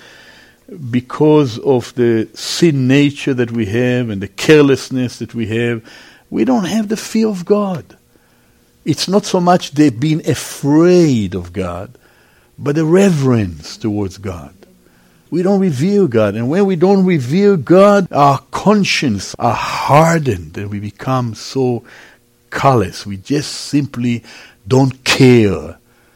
because of the sin nature that we have and the carelessness that we don't have the fear of God. It's not so much they've been afraid of God, but the reverence towards God. We don't revere God. And when we don't revere God, our conscience are hardened and we become so callous. We just simply don't care.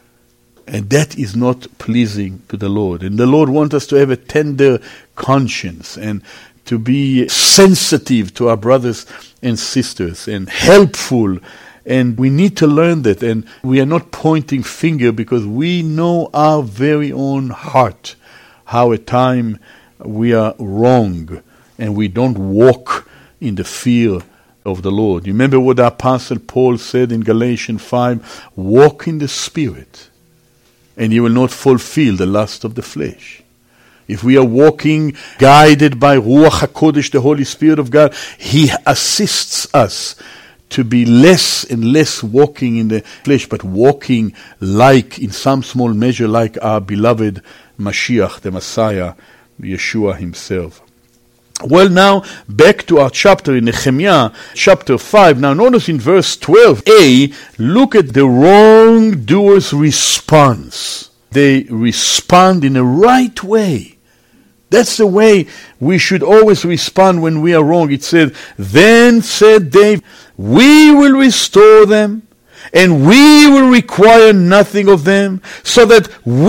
And that is not pleasing to the Lord. And the Lord wants us to have a tender conscience and to be sensitive to our brothers and sisters and helpful. And we need to learn that. And we are not pointing finger because we know our very own heart how at time we are wrong and we don't walk in the fear of the Lord. You remember what the Apostle Paul said in Galatians 5, walk in the Spirit and you will not fulfill the lust of the flesh. If we are walking guided by Ruach HaKodesh, the Holy Spirit of God, He assists us to be less and less walking in the flesh, but walking like, in some small measure, like our beloved Mashiach, the Messiah, Yeshua Himself. Well, now, back to our chapter in Nehemiah, chapter 5. Now, notice in verse 12a, look at the wrongdoer's response. They respond in a right way. That's the way we should always respond when we are wrong. It said, then said they, we will restore them, and we will require nothing of them, so that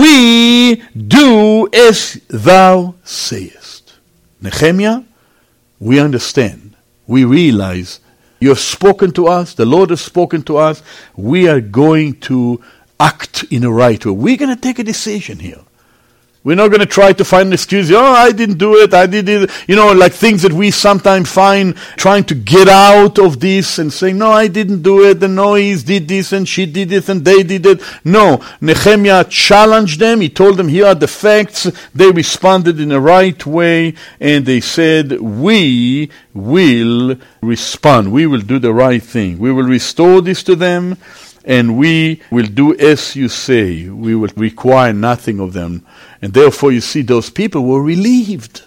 we do as thou sayest. Nehemiah, we understand. We realize you have spoken to us, the Lord has spoken to us. We are going to act in a right way. We're going to take a decision here. We're not going to try to find an excuse. I didn't do it. I did it. Like things that we sometimes find trying to get out of this and saying, no, I didn't do it. And no, he did this and she did it and they did it. No, Nehemiah challenged them. He told them, here are the facts. They responded in the right way. And they said, we will respond. We will do the right thing. We will restore this to them. And we will do as you say. We will require nothing of them. And therefore, you see, those people were relieved.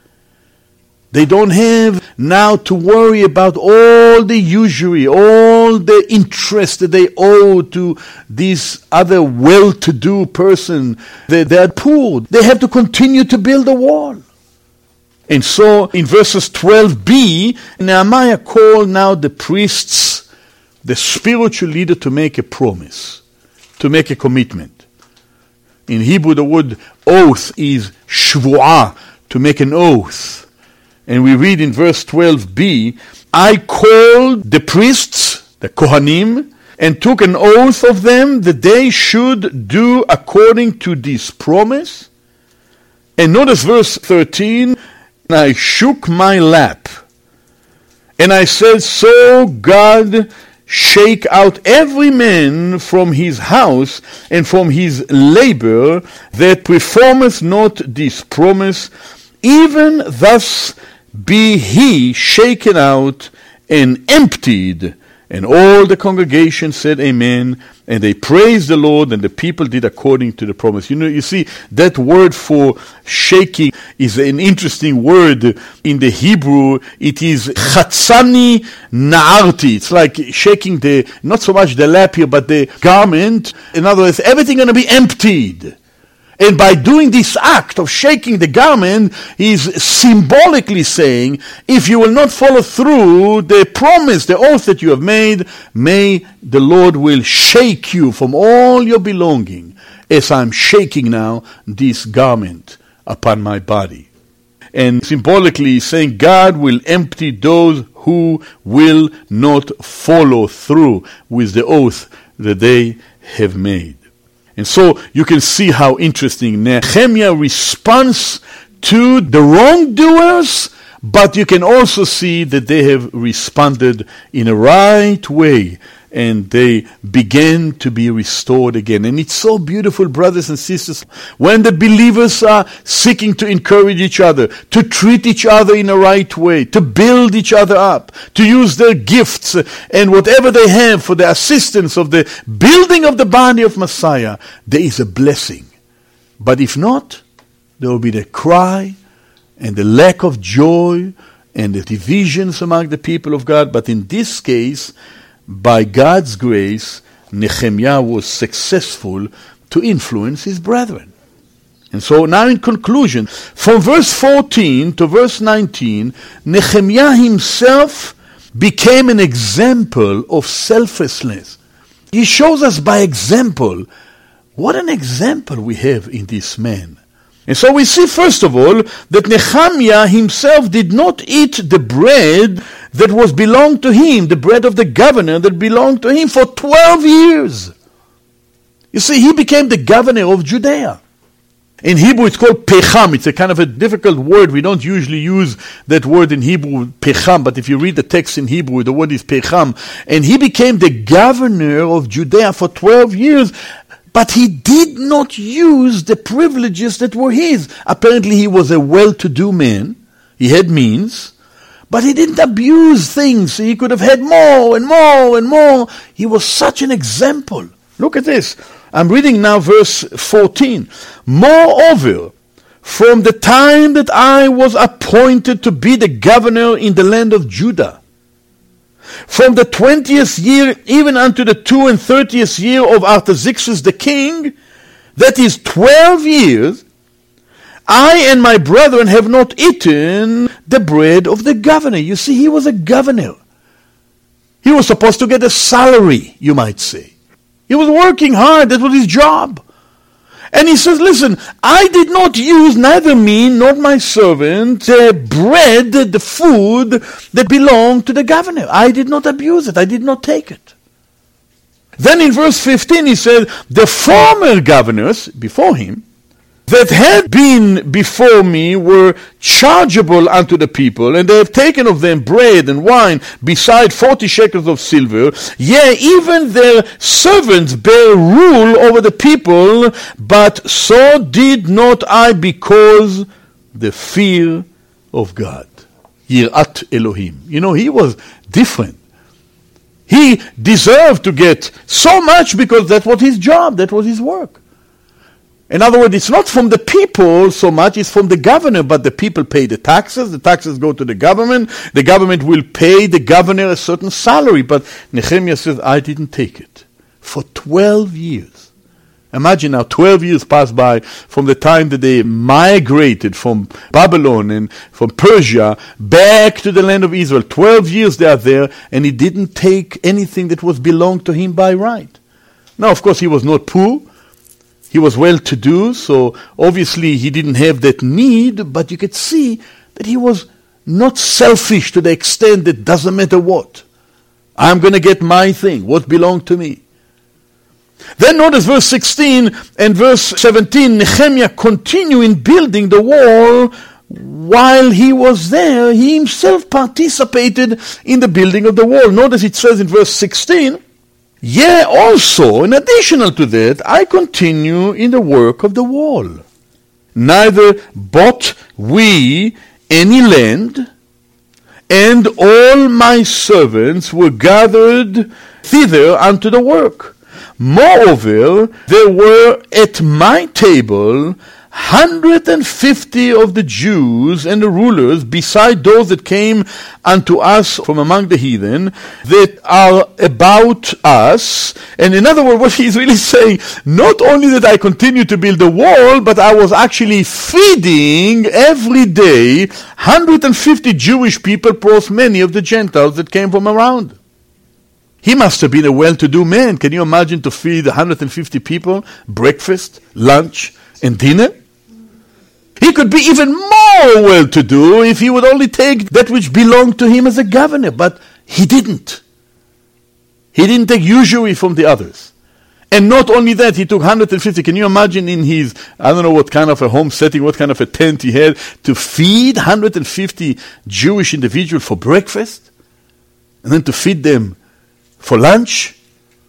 They don't have now to worry about all the usury, all the interest that they owe to this other well-to-do person. They are poor. They have to continue to build a wall. And so, in verses 12b, Nehemiah called now the priests, the spiritual leader, to make a promise, to make a commitment. In Hebrew, the word oath is shvu'ah, to make an oath. And we read in verse 12b, I called the priests, the Kohanim, and took an oath of them that they should do according to this promise. And notice verse 13, and I shook my lap, and I said, so God shake out every man from his house and from his labor that performeth not this promise, even thus be he shaken out and emptied. And all the congregation said amen, and they praised the Lord, and the people did according to the promise. You see, that word for shaking is an interesting word in the Hebrew. It is chatzani na'arti. It's like shaking not so much the lap here, but the garment. In other words, everything going to be emptied. And by doing this act of shaking the garment, he's symbolically saying, if you will not follow through the promise, the oath that you have made, may the Lord will shake you from all your belonging, as I'm shaking now this garment upon my body. And symbolically he's saying, God will empty those who will not follow through with the oath that they have made. And so you can see how interesting Nehemiah responds to the wrongdoers, but you can also see that they have responded in a right way and they began to be restored again. And it's so beautiful, brothers and sisters, when the believers are seeking to encourage each other, to treat each other in a right way, to build each other up, to use their gifts and whatever they have for the assistance of the building of the body of Messiah, there is a blessing. But if not, there will be the cry and the lack of joy and the divisions among the people of God. But in this case, by God's grace, Nehemiah was successful to influence his brethren. And so now in conclusion, from verse 14 to verse 19, Nehemiah himself became an example of selflessness. He shows us by example. What an example we have in this man. And so we see, first of all, that Nehemiah himself did not eat the bread that was belonged to him, the bread of the governor that belonged to him for 12 years. You see, he became the governor of Judea. In Hebrew it's called pecham. It's a kind of a difficult word. We don't usually use that word in Hebrew, pecham, but if you read the text in Hebrew, the word is pecham. And he became the governor of Judea for 12 years. But he did not use the privileges that were his. Apparently he was a well-to-do man. He had means. But he didn't abuse things. He could have had more and more and more. He was such an example. Look at this. I'm reading now verse 14. Moreover, from the time that I was appointed to be the governor in the land of Judah, from the 20th year even unto the 32nd year of Artaxerxes the king, that is 12 years, I and my brethren have not eaten the bread of the governor. You see, he was a governor. He was supposed to get a salary, you might say. He was working hard. That was his job. And he says, listen, I did not use, neither me nor my servant, bread, the food that belonged to the governor. I did not abuse it. I did not take it. Then in verse 15 he said, the former governors before him that had been before me were chargeable unto the people, and they have taken of them bread and wine, beside 40 shekels of silver. Yea, even their servants bear rule over the people, but so did not I, because the fear of God. Yirat Elohim. You know, he was different. He deserved to get so much because that was his job, that was his work. In other words, it's not from the people so much, it's from the governor, but the people pay the taxes go to the government will pay the governor a certain salary, but Nehemiah says, I didn't take it. For 12 years. Imagine now, 12 years passed by from the time that they migrated from Babylon and from Persia back to the land of Israel. 12 years they are there, and he didn't take anything that was belonged to him by right. Now, of course, he was not poor. He was well-to-do, so obviously he didn't have that need, but you could see that he was not selfish to the extent that doesn't matter what. I'm going to get my thing, what belonged to me. Then notice verse 16 and verse 17, Nehemiah continued in building the wall. While he was there, he himself participated in the building of the wall. Notice it says in verse 16, yea, also, in additional to that, I continue in the work of the wall. Neither bought we any land, and all my servants were gathered thither unto the work. Moreover, there were at my table 150 of the Jews and the rulers, beside those that came unto us from among the heathen, that are about us. And in other words, what he's really saying, not only that I continue to build the wall, but I was actually feeding every day 150 Jewish people plus many of the Gentiles that came from around. He must have been a well-to-do man. Can you imagine to feed 150 people breakfast, lunch, and dinner? He could be even more well-to-do if he would only take that which belonged to him as a governor, but he didn't. He didn't take usury from the others. And not only that, he took 150. Can you imagine in his, I don't know what kind of a home setting, what kind of a tent he had, to feed 150 Jewish individuals for breakfast, and then to feed them for lunch,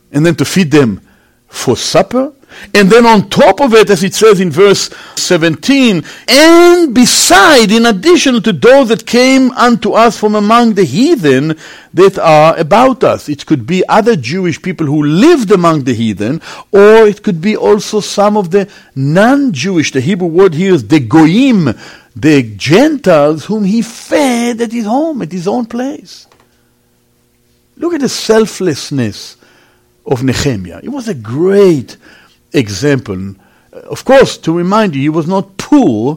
and then to feed them for supper. And then on top of it, as it says in verse 17, and beside, in addition to those that came unto us from among the heathen that are about us. It could be other Jewish people who lived among the heathen, or it could be also some of the non-Jewish. The Hebrew word here is the goyim, the Gentiles whom he fed at his home, at his own place. Look at the selflessness of Nehemiah. It was a great example. Of course, to remind you, he was not poor,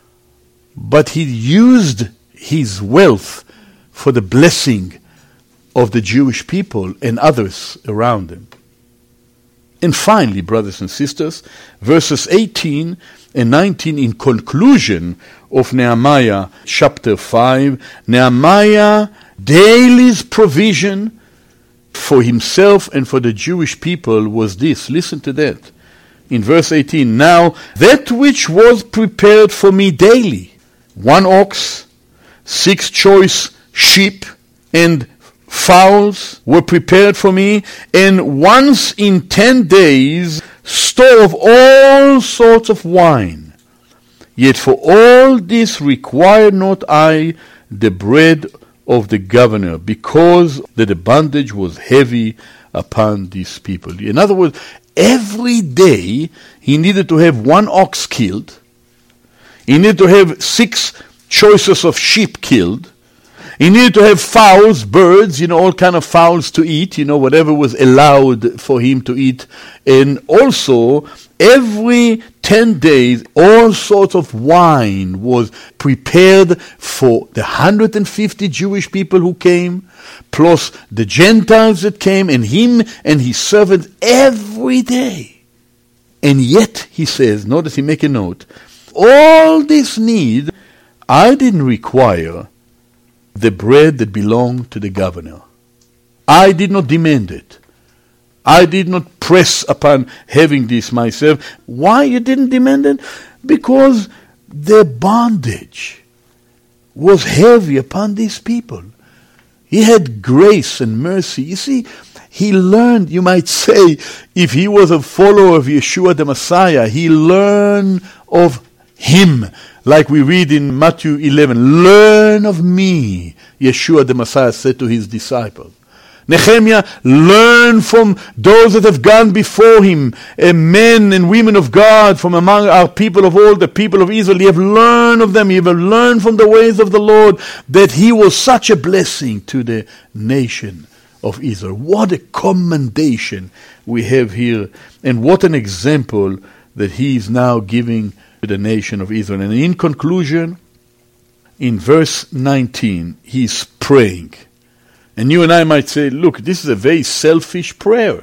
but he used his wealth for the blessing of the Jewish people and others around him. And finally, brothers and sisters, verses 18 and 19 in conclusion of Nehemiah chapter 5, Nehemiah daily's provision for himself and for the Jewish people was this. Listen to that. In verse 18, now that which was prepared for me daily, 1 ox, 6 choice sheep, and fowls were prepared for me, and once in 10 days store of all sorts of wine. Yet for all this required not I the bread of the governor, because that the bondage was heavy upon these people. In other words, every day he needed to have 1 ox killed. He needed to have 6 choices of sheep killed. He needed to have fowls, birds, all kind of fowls to eat, whatever was allowed for him to eat. And also, every 10 days, all sorts of wine was prepared for the 150 Jewish people who came, plus the Gentiles that came, and him and his servants every day. And yet, he says, notice he make a note, all this need, I didn't require the bread that belonged to the governor. I did not demand it. I did not press upon having this myself. Why you didn't demand it? Because the bondage was heavy upon these people. He had grace and mercy. You see, he learned, you might say, if he was a follower of Yeshua the Messiah, he learned of him. Like we read in Matthew 11, learn of me, Yeshua the Messiah said to his disciples. Nehemiah learned from those that have gone before him, men and women of God from among our people of old, the people of Israel. You have learned of them, you have learned from the ways of the Lord, that he was such a blessing to the nation of Israel. What a commendation we have here, and what an example that he is now giving to the nation of Israel. And in conclusion, in verse 19, he's praying. And you and I might say, look, this is a very selfish prayer.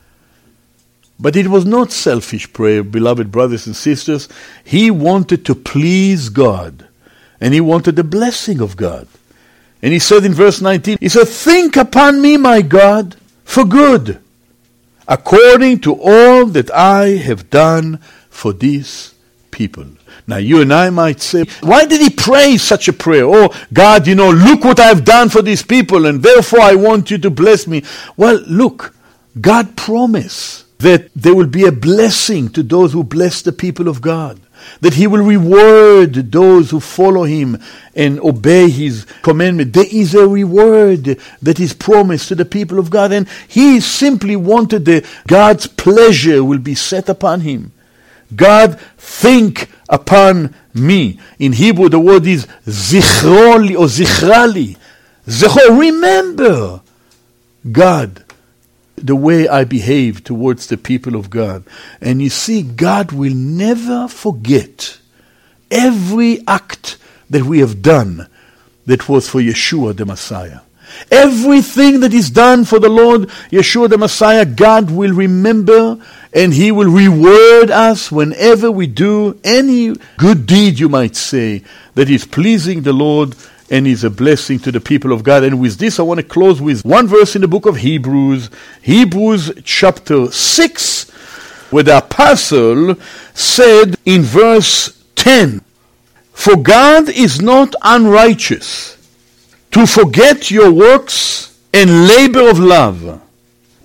But it was not selfish prayer, beloved brothers and sisters. He wanted to please God. And he wanted the blessing of God. And he said in verse 19, he said, think upon me, my God, for good, according to all that I have done for these people. Now you and I might say, why did he pray such a prayer? Oh, God, look what I've done for these people, and therefore I want you to bless me. Well, look, God promised that there will be a blessing to those who bless the people of God, that he will reward those who follow him and obey his commandment. There is a reward that is promised to the people of God, and he simply wanted that God's pleasure will be set upon him. God, think upon me. In Hebrew, the word is zichroli or zichrali. Zechor, remember, God, the way I behave towards the people of God. And you see, God will never forget every act that we have done that was for Yeshua the Messiah. Everything that is done for the Lord Yeshua the Messiah, God will remember, and he will reward us whenever we do any good deed, you might say, that is pleasing the Lord and is a blessing to the people of God. And with this, I want to close with one verse in the book of Hebrews, Hebrews chapter 6, where the apostle said in verse 10, for God is not unrighteous to forget your works and labor of love,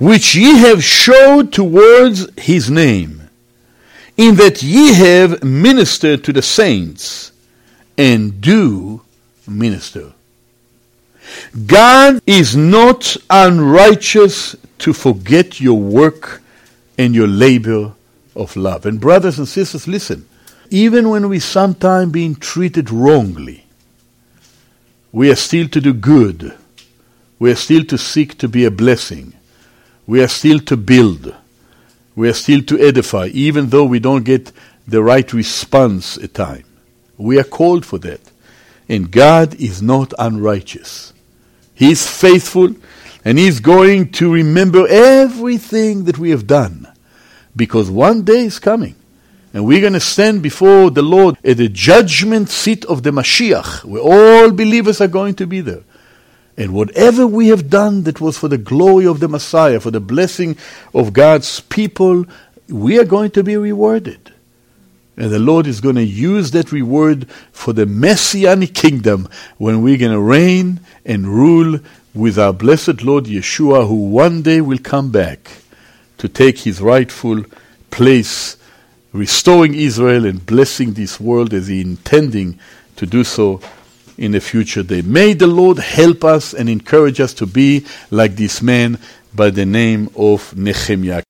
which ye have showed towards his name, in that ye have ministered to the saints, and do minister. God is not unrighteous to forget your work and your labor of love. And brothers and sisters, listen, even when we sometimes being treated wrongly, we are still to do good. We are still to seek to be a blessing. We are still to build. We are still to edify, even though we don't get the right response at time. We are called for that. And God is not unrighteous. He is faithful, and He is going to remember everything that we have done. Because one day is coming, and we're going to stand before the Lord at the judgment seat of the Mashiach, where all believers are going to be there. And whatever we have done that was for the glory of the Messiah, for the blessing of God's people, we are going to be rewarded. And the Lord is going to use that reward for the Messianic kingdom, when we're going to reign and rule with our blessed Lord Yeshua, who one day will come back to take his rightful place, restoring Israel and blessing this world as he intending to do so in the future day. May the Lord help us and encourage us to be like this man by the name of Nehemiah.